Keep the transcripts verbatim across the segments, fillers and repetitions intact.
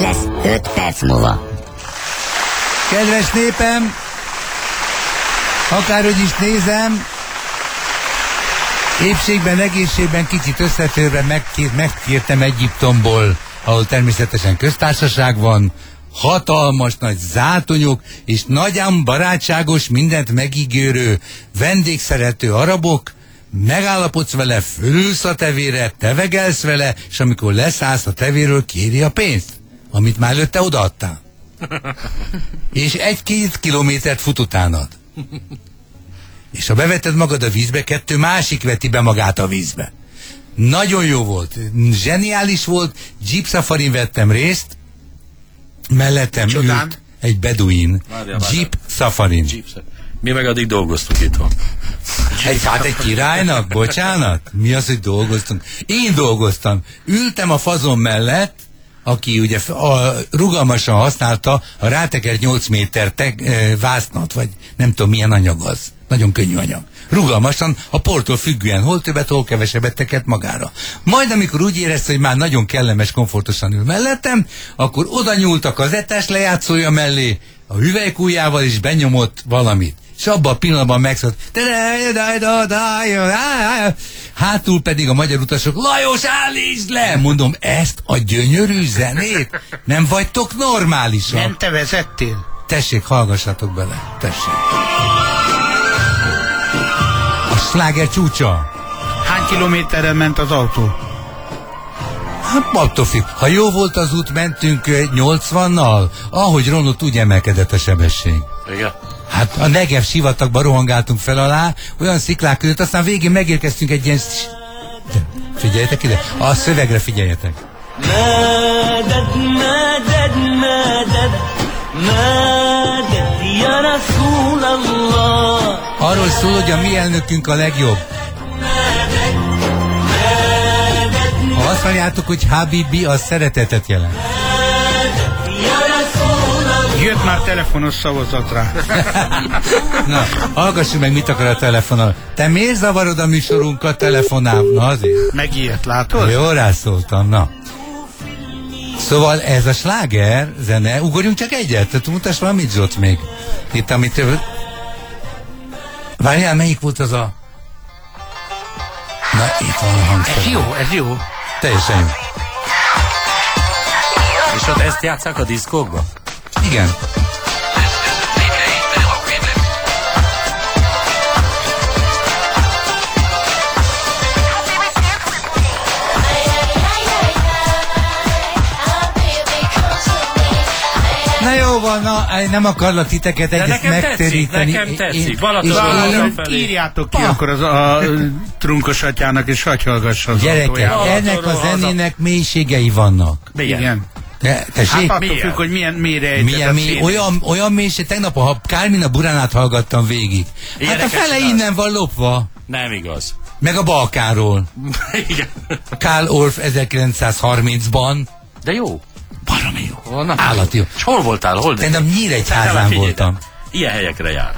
lesz öt perc múlva. Kedves népem, akárhogy is nézem, épségben, egészségben kicsit összetörve megkér, megkértem Egyiptomból, ahol természetesen köztársaság van, hatalmas nagy zátonyok, és nagyon barátságos, mindent megígérő, vendégszerető arabok, megállapodsz vele, fölülsz a tevére, tevegelsz vele, és amikor leszállsz a tevéről, kéri a pénzt, amit már előtte odaadtál. És egy-két kilométert fut utánad. És ha beveted magad a vízbe, kettő másik veti be magát a vízbe. Nagyon jó volt, zseniális volt, jeep safarin vettem részt, mellettem Csodán? ült egy beduin, jeep safarin. Mi meg addig dolgoztunk itthon. Egy, hát egy királynak, bocsánat? Mi az, hogy dolgoztunk? Én dolgoztam. Ültem a fazon mellett, aki ugye a, rugalmasan használta a rátekert nyolc méter te, e, vásznat, vagy nem tudom milyen anyag az. Nagyon könnyű anyag. Rugalmasan, a portól függően, hol többet, hol kevesebbet tekert magára. Majd amikor úgy érezte, hogy már nagyon kellemes, komfortosan ül mellettem, akkor oda nyúlt a kazettás lejátszója mellé, a hüvelykújjával is benyomott valamit. És abban a pillanatban megszólt. Hátul pedig a magyar utasok, Lajos, állítsd le! Mondom, ezt a gyönyörű zenét? Nem vagytok normálisak? Nem te vezettél? Tessék, hallgassatok bele. Tessék. A sláger csúcsa. Hány kilométerrel ment az autó? Hát attól függ. Ha jó volt az út, mentünk nyolcvannal, ahogy romlott, úgy emelkedett a sebesség. Igen. Hát a Negev sivatagba rohangáltunk fel alá, olyan sziklák között, aztán végén megérkeztünk egy ilyen... De, figyeljetek ide, a szövegre figyeljetek. مدد مدد مدد مدد يا رسول الله. Arról szól, hogy a mi elnökünk a legjobb. Ha azt mondjátok, hogy Habibi, az szeretetet jelent. Jött már telefonos szavazat rá. Na, hallgassuk meg, mit akar a telefonal. Te miért zavarod a műsorunkat telefonál? Na azért. Meg ilyet látod? Jó, rászóltam, na. Szóval ez a sláger zene, ugorjunk csak egyet, tehát mutass valamit, Zsot, még. Itt, amit... Várjál, melyik volt az a... Na, itt van a hangszer. Ez jó, ez jó. Teljesen jó. És ott ezt játsszák a diszkókba? Igen. Na jó van, na, nem akarlak titeket egész megteríteni. Nekem tetszik, Én- Balaton és felé. Írjátok ki akkor az a trunkos atyának, és hagyj hallgassa az Gyerekek, autójával. ennek a zenének mélységei vannak. Igen. Te, tessék? Hát attól Milyen? függ, hogy milyen mélyre ejtett Milyen a mély, szín. olyan, olyan mélység, tegnap a Kármina Buránát hallgattam végig. Hát a Ilyeneket fele csinálsz? innen van lopva. Nem igaz. Meg a Balkánról. Igen. Karl Orff ezerkilencszázharmincban. De jó. Baromi jó. Oh, na, Állati jó. És hol voltál? Hol? Szerintem Nyíregyházán Figyelj, voltam. Ilyen helyekre jár.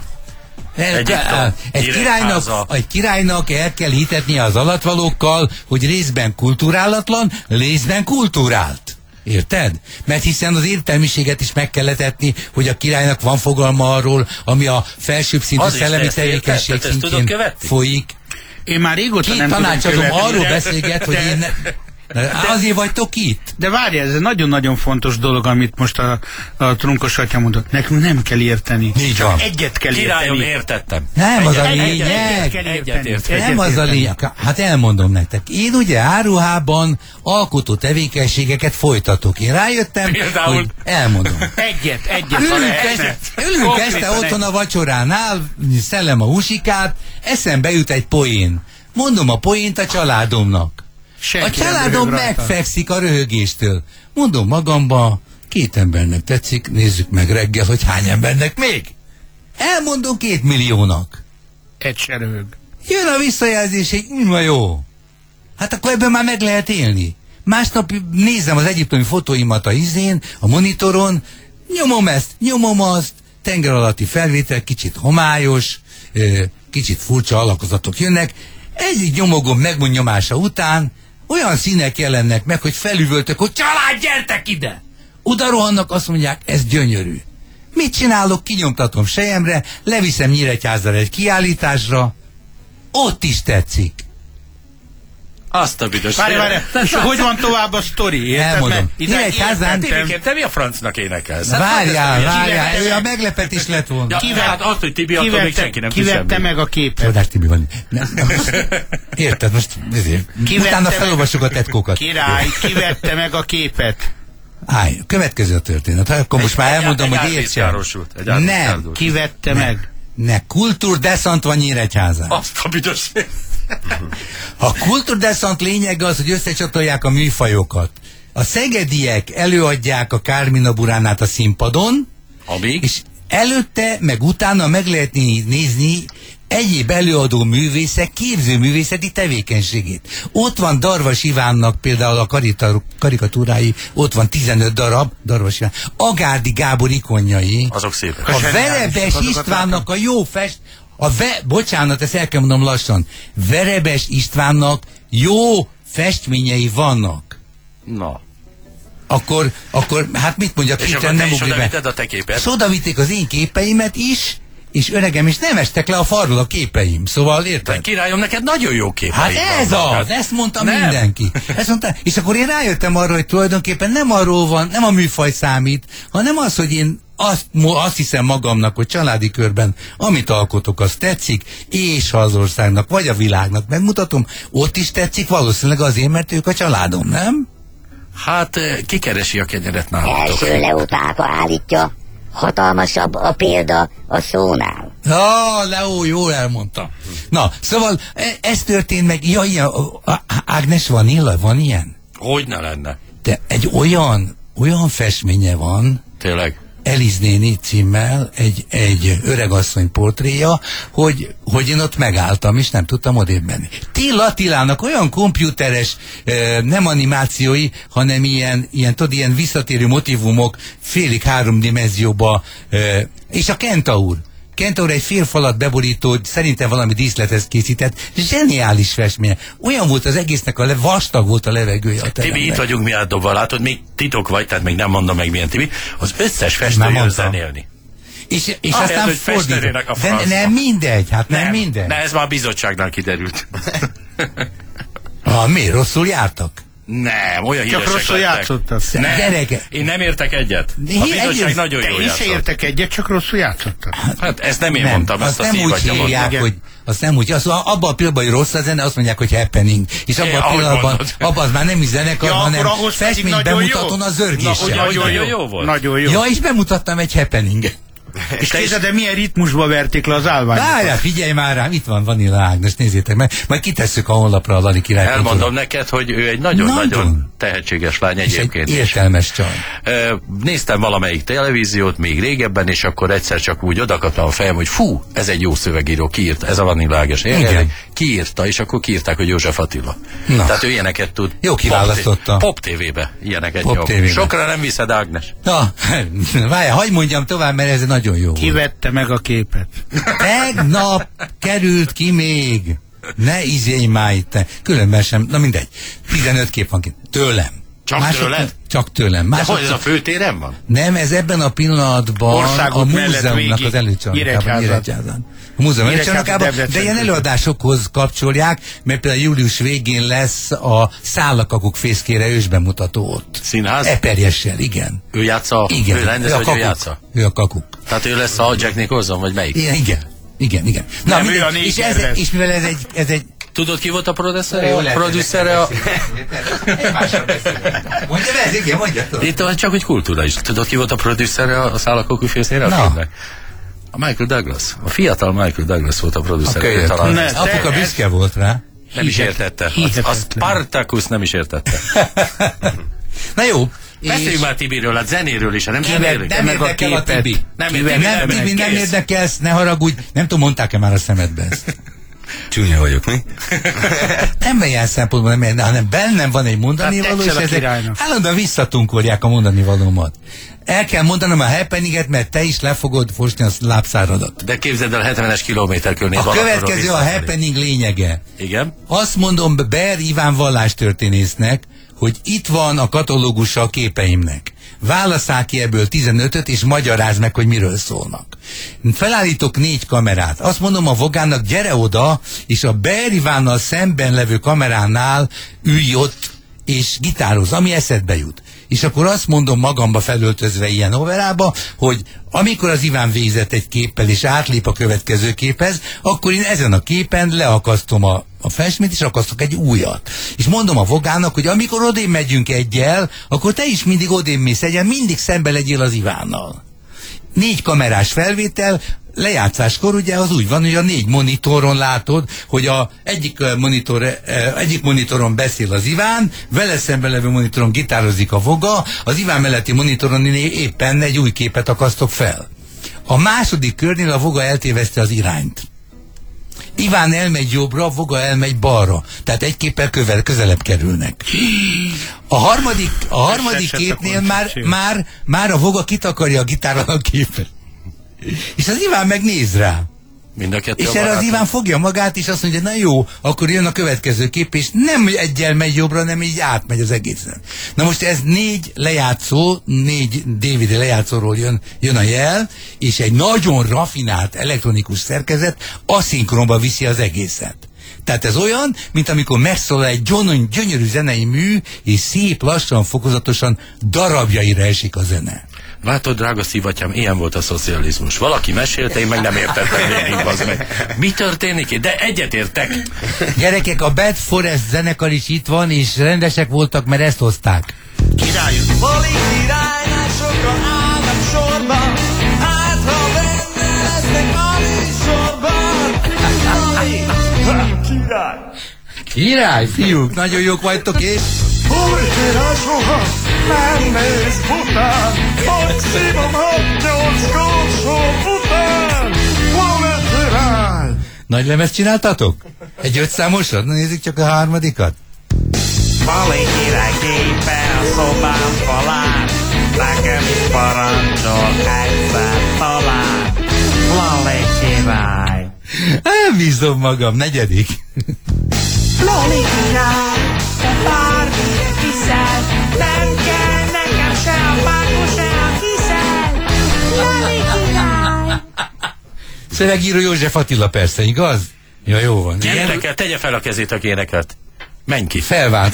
Egy, Egyiptom, egy, királynak, Nyíregyháza. egy királynak el kell hitetnie az alatvalókkal, hogy részben kulturálatlan, részben kulturált. Érted? Mert hiszen az értelmiséget is meg kell etetni, hogy a királynak van fogalma arról, ami a felsőbb szintű Az is, szellemi te ezt érted? tevékenység Te ezt tudod szintjén követni? folyik. Én már régóta Két nem tudom tanácsadom követni, arról de- beszélget, hogy de- én... Ne... Azért vagytok itt? De várj, ez egy nagyon-nagyon fontos dolog, amit most a, a trunkos atya mondott. Nekünk nem kell érteni. Így Csak van. egyet kell Királyom, érteni. értettem. Nem az a Egyet- egyet lényeg. kell Egyet érteni. érteni. Nem az a lényeg. Hát elmondom nektek. Én ugye áruhában alkotó tevékenységeket folytatok. Én rájöttem, Például? hogy elmondom. Egyet, egyet. ha Ülünk lehetne. este, ülünk Konkrétan este egy- otthon a vacsoránál, szellem a húsikát, eszembe jut egy poén. Mondom a poént a családomnak. Senki A nem családom röhög rajta. megfekszik a röhögéstől. Mondom magamba, két embernek tetszik, nézzük meg reggel, hogy hány embernek még. Elmondom két milliónak. Egy se röhög. Jön a visszajelzés, hogy na jó. Hát akkor ebben már meg lehet élni. Másnap nézem az egyiptomi fotóimat a izén, a monitoron, nyomom ezt, nyomom azt, tenger alatti felvétel, kicsit homályos, ö, kicsit furcsa alakozatok jönnek, egyik nyomogom megmond nyomása után olyan színek jelennek meg, hogy felüvöltök, hogy család, gyertek ide! Oda rohannak, azt mondják, ez gyönyörű. Mit csinálok? Kinyomtatom Selyemre, leviszem Nyíregyházra egy kiállításra, ott is tetszik. Azt a büdös. Várj, várj, és hogy van tovább a sztori? Érted? Elmondom. Mert ide Nyíregyházán- értem. Tibikém, te mi a francnak énekelsz? Hát Várjál, fantasztikus. várjál, Kivette- ő a meglepetés lett volna. Ja, Kivette- hát azt, hogy Tibi, attól még Kivette, senki nem tud kivette semmit. meg a képet. Csodás Tibi van. Nem, nem, most, érted, most ezért. Kivette Utána meg- felolvassuk a tetkókat. Király, kivette meg a képet. Állj, következő a történet. Akkor most már elmondom, Egy hogy árvíz értsen. károsult, egy árvíz Nem, károsult. Kivette meg. ne, kultúrdeszant van Nyíregyházán. Azt a büdös. A kultúrdeszant lényege az, hogy összecsatolják a műfajokat. A szegediek előadják a Kármina Buránát a színpadon, Amíg? és előtte, meg utána meg lehet né- nézni egyéb előadó művészek képzőművészeti tevékenységét. Ott van Darvas Ivánnak például a karita- karikatúrái, ott van tizenöt darab, Darvas Iván, Agárdi Gábor ikonjai, Azok szépek. a zseniális, Verebes azokat Istvánnak a jó fest, a ve, bocsánat, ezt el kell mondanom lassan, Verebes Istvánnak jó festményei vannak. Na. Akkor, akkor, hát mit mondjak, És hirtelen akkor te nem is ugrik oda be. vitted a te képet? És oda vitték az én képeimet is, és öregem, és nem estek le a falról a képeim. Szóval Te érted? királyom, neked nagyon jó képek. Hát ez az, ezt mondta Nem. mindenki. Ezt mondta, és akkor én rájöttem arra, hogy tulajdonképpen nem arról van, nem a műfaj számít, hanem az, hogy én azt, mo- azt hiszem magamnak, hogy családi körben, amit alkotok, az tetszik, és ha az országnak, vagy a világnak megmutatom, ott is tetszik, valószínűleg azért, mert ők a családom, nem? Hát eh, kikeresi a kenyeret nálatok. Első leopáka állítja, hatalmasabb a példa a szónál. Ah, Leó, jól elmondta. Na, szóval e- ez történt meg, ja, ilyen, a- a- Ágnes Vanilla, van ilyen? Hogy ne lenne? De egy olyan, olyan festménye van, Tényleg. Eliz néni címmel, egy, egy öregasszony portréja, hogy, hogy én ott megálltam, és nem tudtam odébb menni. Tél Attilának olyan komputeres, eh, nem animációi, hanem ilyen, ilyen, tudod, ilyen visszatérő motivumok, félig három dimenzióba, eh, és a Kentaur. Kentaur egy fél falat beborító, szerintem valami díszlethez készített, zseniális festménye. Olyan volt az egésznek, a le, vastag volt a levegője a Tibi, teremben. itt vagyunk mi átdobva, látod, még titok vagy, tehát még nem mondom meg milyen Tibi. Az összes festő Már jön mondtam. zenélni. És, és Ahelyett, aztán hogy fordított. festőnének a De francba. nem mindegy, hát nem, nem mindegy. Ne, ez már a bizottságnál kiderült. Ah, miért? Rosszul jártak? Nem, olyan Csak híresek rosszul lettek. játszottak. Nem, Gyerekek. én nem értek egyet. De A hi- bizottság egész- nagyon De jól én se játszott. értek egyet, csak rosszul játszottak. Hát ezt nem én Nem, mondtam, ezt azt a nem úgy szívatja hívják, mondta. hogy azt nem úgy, az, abban a pillanatban, hogy rossz a zene, azt mondják, hogy happening. És abban É, a ahogy pillanatban, mondod. abban az már nem is zenekar, Ja, hanem akkor ahhoz pedig festmény nagyon jó. bemutatón a Na, zörgéssel. hogy nagyon, Nagyon jó. jó volt. Nagyon jó. Ja, és bemutattam egy happeninget. És képzeld, de milyen ritmusba verték le az állványokat. Várjál, figyelj már rám, itt van Vanilla Ágnes, nézzétek meg. Majd kitesszük a honlapra a Lali király. Elmondom neked, hogy ő egy nagyon-nagyon Nagyon. tehetséges lány És egy egyébként is. értelmes csaj. Ö, Néztem valamelyik televíziót még régebben, és akkor egyszer csak úgy odakaptam a fejem, hogy fú, ez egy jó szövegíró, kiírta, ez a Vanilla Ágnes. Igen. Kiírta, és akkor kiírták, hogy József Attila. Na. Tehát ő ilyeneket tud. Jó kiválasztotta. Pop tévébe ilyeneket Pop nyom. tévébe. Sokra nem viszed, Ágnes. Na, várjál, hagyd mondjam tovább, mert ez nagyon jó. Kivette meg a képet. Tegnap került ki még. Ne izélj már itt. Különben sem. Na mindegy. tizenöt kép van ki. Tőlem. Csak tőled? Csak tőlem. De Mások, hogy ez a főtéren van? nem, ez ebben a pillanatban Országút a mellett múzeumnak végig. az előcsarnokában. Nyíregyházan. Nyíregyházan. A múzeum Nyíregyháza, előcsarnokában, de Debrecen ilyen között. előadásokhoz kapcsolják, mert például július végén lesz a Szállakakuk fészkére ősbemutató ott. Színház? Eperjessel, igen. Ő játsza, Igen. ő rendez, a hogy ő kakuk. játsza? Ő a kakuk. Tehát ő lesz a Jack Nicholson, vagy melyik? Igen, igen. Igen, igen. Na, Nem, ő mindegy, a néger és, ez, lesz. és mivel ez egy, ez egy Tudod, ki volt a producere? Jó, A lehet, producere a... Mondja be, ez igen, mondja tovább. Itt van csak egy kultúra is. Tudod, ki volt a producere a Szállakokú fészkére? A Na. filmnek? A Michael Douglas. A fiatal Michael Douglas volt a producere. Okay, Ő talán Ne, ezt te- Apuka ez- büszke volt rá. nem is Hihetetlen. értette. A, a Hihetetlen. Spartacus nem is értette. Na jó. Beszéljünk már Tibiről, a zenéről is, nem Kivel, zenéről. nem meg a érdekel a képet. Tibi. Nem, Kivel, Tibi nem, nem Tibi, nem kész. érdekelsz, ne haragudj. Nem tudom, mondták-e már a szemedbe ezt? Csúnya vagyok, mi? Nem ilyen szempontból, nem, ilyen, hanem bennem van egy mondani Hát való, és tetszel a ezek királynak. állandóan visszatunkolják a mondani valómat. El kell mondanom a happeninget, mert te is le fogod fosni a lábszáradat. De képzeld el, hetvenes kilométer környék. A következő a happening lényege. Igen? Azt mondom Ber Iván vallástörténésznek, hogy itt van a katalógusa a képeimnek. Válasszál ki ebből tizenötöt, és magyarázd meg, hogy miről szólnak. Felállítok négy kamerát. Azt mondom a Vogának, gyere oda, és a Beer Ivánnal szemben levő kameránál ülj ott, és gitároz, ami eszedbe jut. És akkor azt mondom magamba felöltözve ilyen overába, hogy amikor az Iván végzett egy képpel, és átlép a következő képhez, akkor én ezen a képen leakasztom a, a festményt, és akasztok egy újat. És mondom a Vogának, hogy amikor odén megyünk egyel, akkor te is mindig odén mész egyen, mindig szembe legyél az Ivánnal. Négy kamerás felvétel, lejátszáskor ugye az úgy van, hogy a négy monitoron látod, hogy a egyik, monitor, egyik monitoron beszél az Iván, vele szemben levő monitoron gitározik a Voga, az Iván melletti monitoron éppen egy új képet akasztok fel. A második körnél a Voga eltéveszte az irányt. Iván elmegy jobbra, a Voga elmegy balra. Tehát egy képpel közel, közelebb kerülnek. A harmadik, a harmadik képnél már, már, már a Voga kitakarja a gitárral a képet. És az Iván megnéz rá. Mind a kettő és a erre az Iván fogja magát, és azt mondja, na jó, akkor jön a következő kép, és nem egyel megy jobbra, nem így átmegy az egészen. Na most ez négy lejátszó, négy dé vé dé lejátszóról jön, jön a jel, és egy nagyon rafinált elektronikus szerkezet aszinkronba viszi az egészet. Tehát ez olyan, mint amikor megszólal egy gyönyörű, gyönyörű zenei mű, és szép, lassan, fokozatosan darabjaira esik a zene. Látod, drága szívatyám, ilyen volt a szocializmus. Valaki mesélte, én meg nem értettem végig, az meg. Mi történik? De egyetértek. Gyerekek, a Bad Forest zenekar is itt van, és rendesek voltak, mert ezt hozták. Királyok! Bali királynál sokan állnak sorban, hát ha benne lesznek a műsorban. Bali király! Király, fiúk, nagyon jók vagytok, és... Újra soha nem néz után, hogy szívom hat nyolc gócsor után. Bali király! Nagy lemezt csináltatok? Egy ötszámosat? Na nézzük csak a harmadikat. Bali király képe a szobám falán, nekem is parancsol egyszer talán. Bali király! Nem bízom magam, negyedik. Lali király, te bármit viszel, nem kell nekem se a mákos, se a kiszel. Lali király. Szövegíró József Attila persze, igaz? Ja, jó van. Gyertek el, tegye fel a kezét, aki énekelt. Menj ki. Felvált.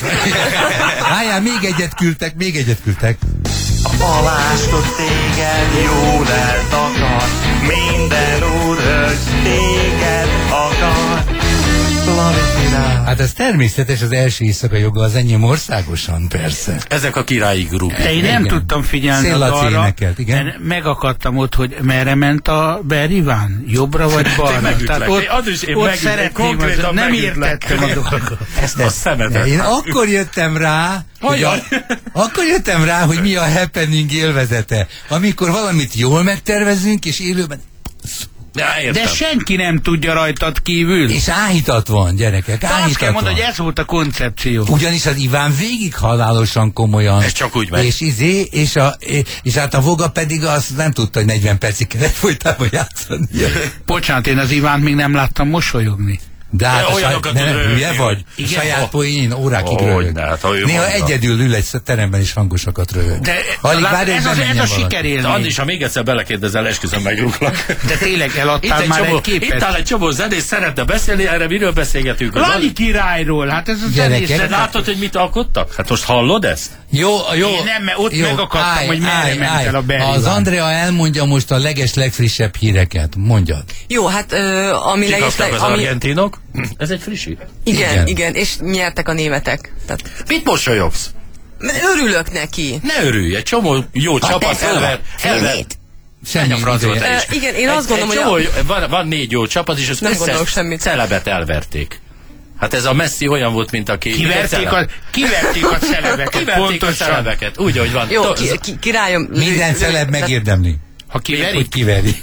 Háján, még egyet küldtek, még egyet küldtek. A palástot téged jól eltakar, minden úrhölgy téged akar. Lali király. Hát ez természetes, az első éjszaka joga az enyém országosan, persze. Ezek a királyi grupok. Én nem Igen. tudtam figyelni Széllaci arra, énekelt, igen. mert megakadtam ott, hogy merre ment a Beer Iván? Jobbra vagy balra? megütlek. ott, Az is én ott megütlek. szeretném, Konkrétan az, nem megütlek. értettem a dolgot. Ezt a szemetet. Én akkor jöttem rá, hogy a, akkor jöttem rá, hogy mi a happening élvezete. Amikor valamit jól megtervezünk, és élőben... Ja, értem. De senki nem tudja rajtad kívül. És áhítat van, gyerekek, De azt áhítat kell mondani, van. hogy ez volt a koncepció. Ugyanis az Iván végig halálosan komolyan. Ez csak úgy megy. És izé, és, a, és hát a Voga pedig azt nem tudta, hogy negyven percig kellett folytában játszani. Bocsánat, én az Ivánt még nem láttam mosolyogni. De hát De a saj, olyanokat ne, tud ne, röhögni, hülye vagy? hogy- A Igen. saját poén órákig Hogy röhög. ne, hát, ha ő Néha mondta. egyedül ül egy teremben és hangosakat röhög. De Alig lát, várja, ez, hogy az, ez bemenjen a valaki. De sikerélmény. Andis, ha még egyszer belekérdezel, esküszöm, megrúglak. De tényleg Itt eladtál egy, már csomó, egy képet. itt áll egy csomó zenész, szeretne beszélni, erre miről beszélgetünk? Lali királyról, hát ez a Gyerekek, zenészet. Te látod, hogy mit alkottak? Hát most hallod ezt? Jó, jó. Én nem, mert ott jó, megakadtam, állj, hogy merre állj, ment állj. el a Beer Az Iván. Andrea elmondja most a leges, legfrissebb híreket. Mondjad. Jó, hát ö, ami leges, Kikaptak az ami, argentinok? Ez egy friss hír. igen, Igen. igen, igen, és nyertek a németek. Tehát, Mit mosolyogsz? örülök neki. Ne örülj, egy csomó jó csapat elver, elver. Semmi a francba, ideje. te is. Ö, igen, én Egy- azt gondolom, egy hogy csomó, van, van négy jó csapat, és az Nem gondolok összes semmit. celebet elverték. Hát ez a Messi olyan volt, mint aki... Kiverték a, kiverték a celebeket, Kiverték a pontosan. celebeket, úgy, hogy van. Jó, To- ki, ki, királyom... Minden lő- celeb lő- megérdemli, Ha kiverik, hogy kiveri.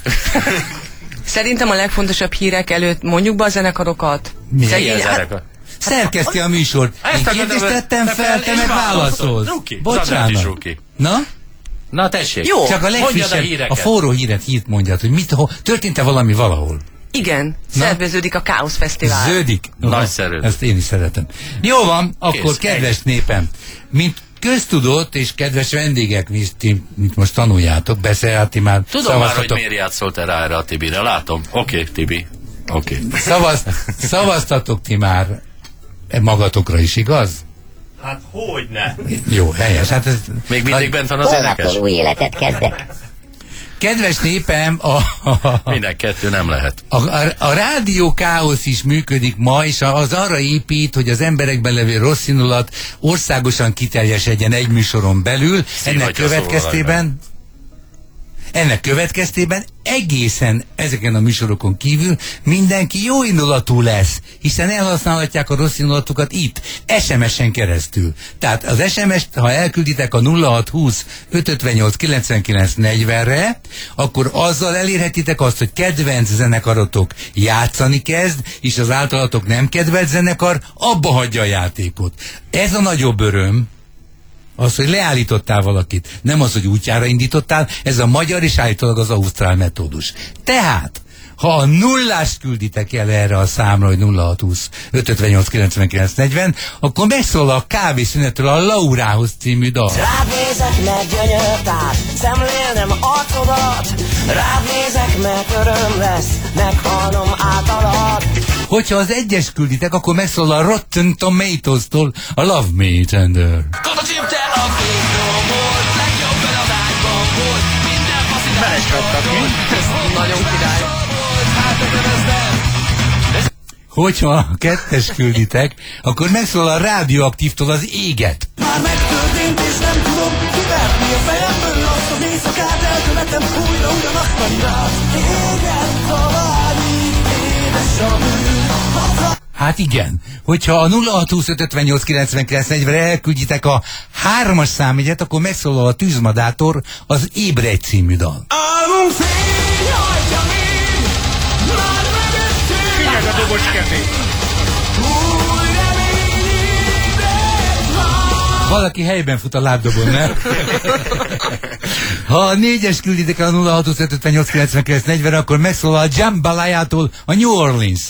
Szerintem a legfontosabb hírek előtt mondjuk be a zenekarokat. Mi? Szegény- Milyen hát, zenekar? Szerkeszti a műsort. Én Ezt kérdést akarom, tettem te fel, te és meg válaszolsz. Ruki, Zadrát is Bocsánat. Ruki. Na? Na tessék. Jó. Csak a Mondjad a legfrissebb, híreket. a forró híret hírt mondjad, hogy mit, ho, történt-e valami valahol? Igen, szerveződik a Káosz Fesztivál. Ződik. Nagyszerű. Ezt én is szeretem. Jó van, akkor Kész, kedves népem, mint köztudott és kedves vendégek, mit, mit most tanuljátok, beszél, ti már Tudom már, hogy miért játszoltál rá erre a Tibire, látom. Oké, okay, Tibi. Oké. Okay. Szavaz, szavaztatok ti már magatokra is, igaz? Hát hogyne? Jó, helyes. Hát ez, még mindig bent van az énekes? Holnaptól új életet kezdek. Kedves népem, a, a, minden kettő nem lehet. A, a, a rádió káosz is működik ma, és az arra épít, hogy az emberekben levő rossz indulat országosan kiteljesedjen egy műsoron belül. Szívatja ennek következtében ennek következtében egészen ezeken a műsorokon kívül mindenki jó indulatú lesz, hiszen elhasználhatják a rossz indulatukat itt, es em es-en keresztül. Tehát az es em es-t, ha elkülditek a nulla hat húsz ötszázötvennyolc kilencvenkilenc negyvenre, akkor azzal elérhetitek azt, hogy kedvenc zenekarotok játszani kezd, és az általatok nem kedvenc zenekar abba hagyja a játékot. Ez a nagyobb öröm, az, hogy leállítottál valakit, nem az, hogy útjára indítottál, ez a magyar és állítólag az ausztrál metódus. Tehát, ha a nullást külditek el erre a számra, hogy nulla hat húsz ötszázötvennyolc kilencvenkilenc negyven, akkor megszól a Kávészünetről a Laurához című dal. Rád nézek, meg gyönyörtár, szemlélnem arcodat, rád nézek, meg öröm lesz, meghalnom általad. Hogyha az egyes külditek, akkor megszól a Rotten Tomatoes-tól a Love Me Tender. Nagyon király. Hogyha a kettes külditek, akkor megszól a Radioaktívtól az Éget. Már megtörtént és nem tudom kiverni a fejemből azt az éjszakát, elkövetem újra ugyanakkor rád. Égen tovább, édes a bűn. Hát igen, hogyha a nulla hat húsz ötszázötvennyolc kilencvenkilenc negyvenre elkülditek a hármas számjegyet, akkor megszólal a Tűzmadátor az Ébredj című dal. Álmunk fényhajtja mind, már megettünk. Figyeld a dobos ketét. Új remény ébredt már. Valaki helyben fut a lábdobon, nem? Ha a négyes külditek a nulla hat húsz ötszázötvennyolc kilencvenkilenc negyvenre, akkor megszólal a Jambalayától a New Orleans.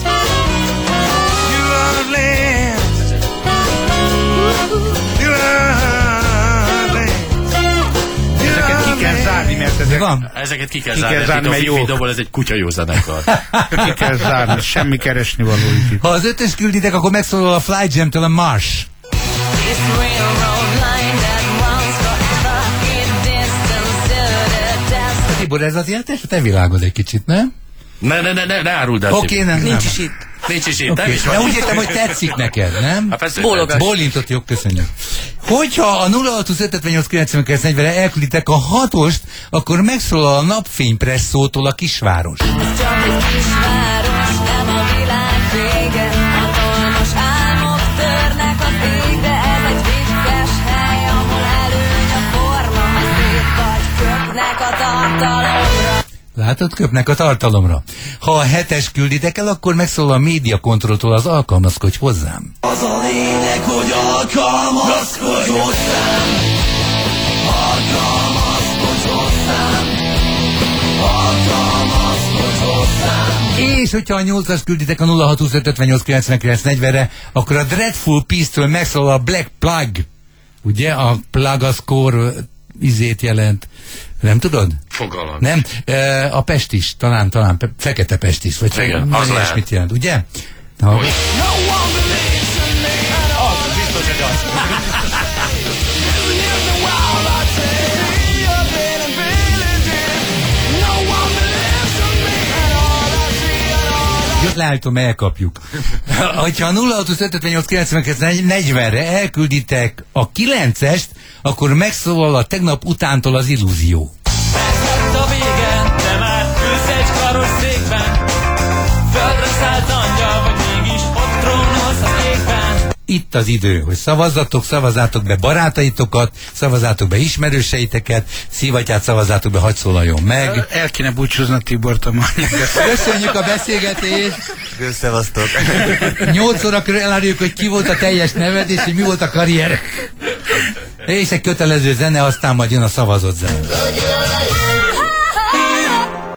Ezek, van? Ezeket ki kell ki zárni, kell zárni, a mert jó. Fifi dobol, ez egy kutya jó zenekar. ki kell zárni, semmi keresni való itt. Ha az ötös külditek, akkor megszólal a Fly Jam-től a Marsh. Tibor, ez az ilyen te világod egy kicsit, nem? Ne, ne, ne, ne, ne áruld el. Oké, okay, nem, Nincs nem. is itt. Nincs is itt, Okay. nem is De van. úgy értem, hogy tetszik neked, nem? Hát persze, Bólogass. Bólintott, jó, köszönjük. Hogyha a nulla hat húsz ötszázötvennyolc kilencvenkilenc negyvenre elkülditek a hatost, akkor megszólal a Napfénypresszótól a Kisváros. Csak egy kisváros, nem a világ vége. Hatalmas álmok törnek az égre. Ez egy vicces hely, ahol előny a forma. Ha szép vagy, köpnek a tartalomra. Látod, köpnek a tartalomra. Ha a hetes külditek el, akkor megszól a Médiakontrolltól az Alkalmazkodj hozzám. Az a lényeg, hogy alkalmazkodj hozzám. Alkalmazkodj hozzám. Alkalmazkodj hozzám. És hogyha a nyolcas külditek a nulla hat húsz ötszázötvennyolc kilencvenkilenc negyvenre, akkor a Dreadful Peace-től megszól a Black Plug. Ugye? A plug az kor izét jelent. Nem tudod? Fogalom. Nem? E, a pestis, talán, talán pe, fekete pestis, vagy Igen, fe, az az lehet. mit jelent, ugye? Na, Hogy? jött leállítom, elkapjuk. Ha a nulla hat húsz ötszázötvennyolc kilencvenkilenc negyvenre elkülditek a kilencest, akkor megszólal a Tegnap utántól az Illúzió. Meglett a vége, de már ülsz egy karosszékben. Földre szállt angyal, vagy mégis ott trónolsz az égben. Itt az idő, hogy szavazzatok, szavazzátok be barátaitokat, szavazzátok be ismerőseiteket, Szivattyát szavazzátok be, hadd szólaljon meg. El kéne búcsúzni a Tibort a mai. Köszönjük a beszélgetést! Szevasztok! Nyolc órakor eláruljuk, hogy ki volt a teljes neved, és hogy mi volt a karrier. És egy kötelező zene, aztán majd jön a szavazott zene.